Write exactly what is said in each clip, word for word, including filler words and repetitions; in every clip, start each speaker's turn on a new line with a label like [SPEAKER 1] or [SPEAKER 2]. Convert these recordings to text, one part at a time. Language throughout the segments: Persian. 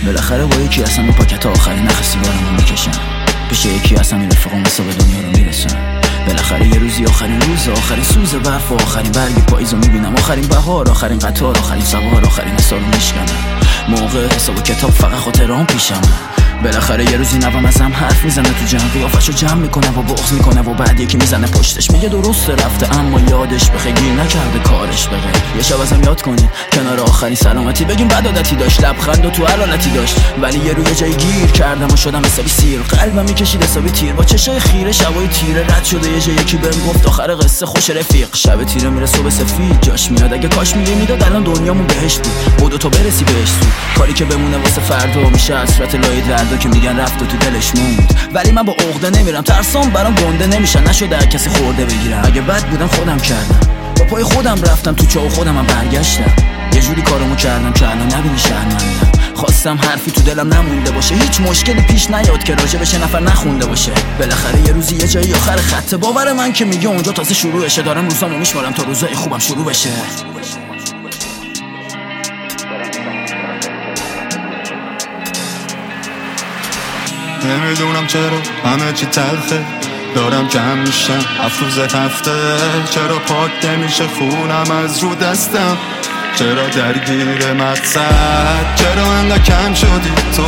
[SPEAKER 1] بالاخره با یکی هستم و پاکت آخری نخ سیگارمو میکشم، پیش یکی هستم این رفیقم حساب دنیا رو میرسم. بالاخره یه روزی آخرین روز، آخرین سوز برف و آخرین برگ پاییزو میبینم، آخرین بهار، آخرین قطار، آخرین سوار، آخرین حسابو میشکنم. موقع حساب و کتاب فقط خاطرام پیشم. بالاخره یه روزی نوام ازم حرف میزنه تو جمع، قیافشو جمع میکنه و بغض میکنه و بعد یکی میزنه پشتش میگه درسته رفته اما یادش بخیر گیر نکرده کارش بغیر. یه شب ازم یاد کنین کنار آخرین سلامتی بگیم بد عادتی داشت، لبخند و تو حلالتی داشت، ولی یه روی جای گیر کردم و شدم حسابی سیر. قلبم میکشید حسابی تیر با چشای خیره، شبای تیره رد شده یه جای یکی بهم گفت آخر قصه خوش رفیق. شب تیره میره صبح سفید جاش میاد، اگه کاش میگه میداد الان دنیامون بهشت بود. بودو تو برسی بهش سو کاری که بمونه واسه فردا میشه حسرت لای دردا که میگن رفت و تو دلش موند. ولی من با عقده نمیرم، ترسام برام گنده نمیشن، نشده هر کسی خورده بگیرم. اگه بد بودم خودم کردم، با پای خودم رفتم تو چاه و خودم هم برگشتم. یه جوری کارمو کردم که الان نبینی شرمندم. خواستم حرفی تو دلم نمونده باشه، هیچ مشکلی پیش نیاد که راجع بشه نفر نخونده باشه. بالاخره یه روزی یه جایی آخر خط باور من که میگه اونجا تازه شروعشه. دارم روزامو میشمارم تا روزای خوبم شروع بشه.
[SPEAKER 2] نمیدونم چرا همه چی تلخه، دارم کم میشم افروز هفته. چرا پاک نمیشه خونم از رو دستم، چرا درگیر مقصد، چرا انقدر کم شدی تو،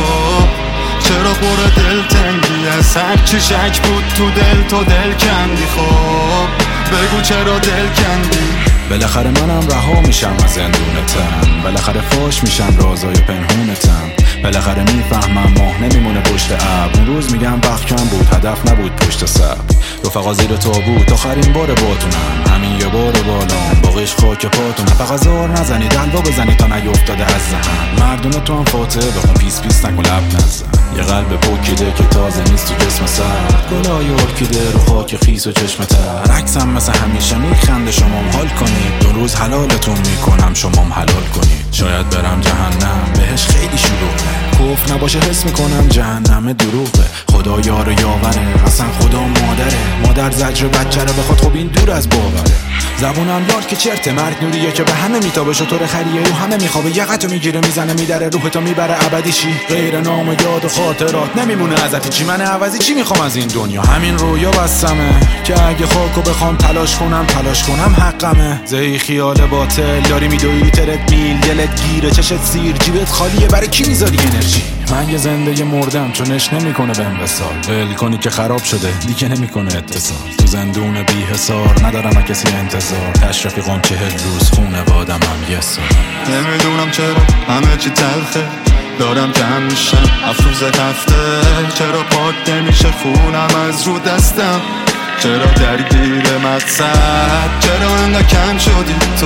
[SPEAKER 2] چرا پر دل تنگی از هر چی شک بود تو دل تو دل کندی. خب بگو چرا دل کندی.
[SPEAKER 3] بالاخره منم رها میشم از زندونتم، بالاخره فاش میشم رازای پنهونتم، بالاخره میفهمم ماه نمیمونه پشت ابر. اون روز میگم وقت کم بود هدف نبود پشت سر، رفقا زیر تو بود آخرین بار باتونم، همین یه بار بالام باقیش خاک پاتونم. فقط زار نزنی دلوا بزنی تا نیفتاده از ذهن، مردونه تو هم فاتحه بخون پیس پیس نکن لب نزن. یه قلب پوکیده که تازه نیست تو جسم سر، گلای ارکیده رو خاک خیس و چشم تر. عکسم مثل همیشه میخنده شمام حال کنید، دو روز حلالتون میکنم شمام حلال کنید. شاید برم جهنم بهش خیلی شلوغه، کفر نباشه حس میکنم جهنم دروغه. خدا یار و یاوره اصلا خدا مادره، مادر زجر بچه رو بخواد خب این دور از باوره. زبونم یاد که چرته مرد نوریه که به همه میتابه، شطور خریه رو همه میخوابه، یقتو میگیره میزنه میدره روحتو میبره ابدی چی غیر نام و یاد و خاطرات نمیمونه ازت چی. من عوضی چی میخوام از این دنیا، همین رویا بسمه که اگه خاکو بخوام تلاش کنم تلاش کنم حقمه. زی خیال باطل داری میدوی ترت میل دلت گیره چشت سیر جیبت خالیه، برای کی میذاری انرژی؟ من یه زنده مردم چونش نمیکنه بهم وصال، ول کنی که خراب شده دیگه نمیکنه اتصال. تو زندون بی حصار ندارم از کسی انتظار، تشرفی قم چهل روز خونه وادم هم یه سال.
[SPEAKER 2] نمیدونم چرا همه چی تلخه، دارم کم میشم افروز هفته. چرا پاک نمیشه خونم از رو دستم، چرا درگیر مقصد، چرا انقدر کم شدی تو،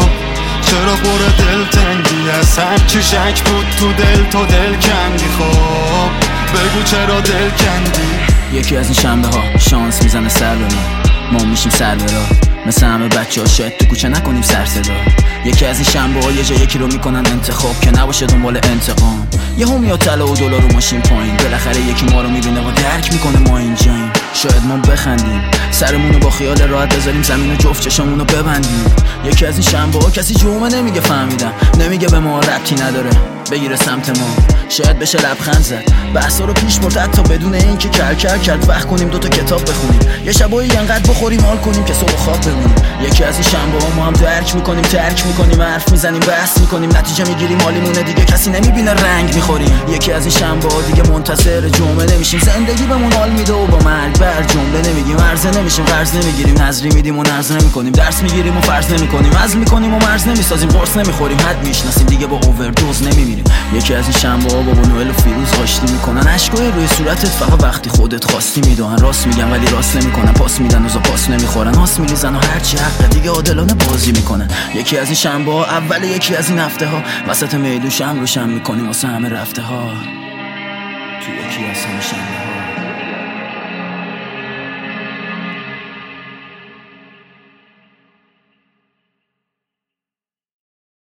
[SPEAKER 2] چرا پر دل تنگی از هر چی شک بود تو دل تو دل کندی. خب بگو چرا دل کندی.
[SPEAKER 1] یکی از این شنبه ها شانس میزنه سر به ما، ما میشیم سر به راه مثل همه بچه ها، شاید تو کوچه نکنیم سر صدا. یکی از این شنبه ها یه جا یکی رو میکنن انتخاب که نباشه دنبال انتقام. یه هم میاد طلا و دلار و ماشین پایین، بالاخره یکی ما رو میبینه و درک میکنه ما اینجاییم. شاید ما بخندیم سرمونو با خیال راحت بذاریم زمین و جفت چشمونو ببندیم. یکی از این شنبه ها کسی جمعه نمیگه فهمیدم، نمیگه به ما ربطی نداره بگیره سمت ما. شاید بشه لبخند زد بحثا رو پیش برد حتی بدون اینکه کل کل کرد. وقت کنیم دوتا کتاب بخونیم، یه شبایی انقدر بخوریم حال کنیم که صبح خواب بمونیم. یکی از این شنبه ها ما هم درک میکنیم ترک میکنیم، حرف میزنیم بحث میکنیم، نتیجه میگیریم حالیمونه دیگه کسی نمیبینه رنگ میخوریم. یکی از این شنبه ها دیگه منتظر جمعه نمیشیم، زندگی بهمون حال میده و با مرگ بر جمله نمیگیم. عرضه نمیشیم قرض نمیگیریم، نظری میدیم و نرض نمیکنیم، درس میگیریم و فرض نمیکنیم، عزم میکنیم و مرز نمیسازیم، قرص نمیخوریم، حد میشناسیم دیگه با اووردوز نمیمیریم. یکی از این شنبه ها بابا نوئل و فیروز آشتی میکنن، اشکای روی صورتت فقط وقتی خودت خواستی میدونن. راست میگن ولی راست نمیکنن، پاس میدن و پاس نمیخورن، هاس میریزن و هرچی حق دیگه عادلانه بازی میکنن. یکی از این شنبه ها اول یکی از این هفته ها وسط میدون شم رو شم میکنیم واسه همه رفته ها. تو یکی از همه شنبه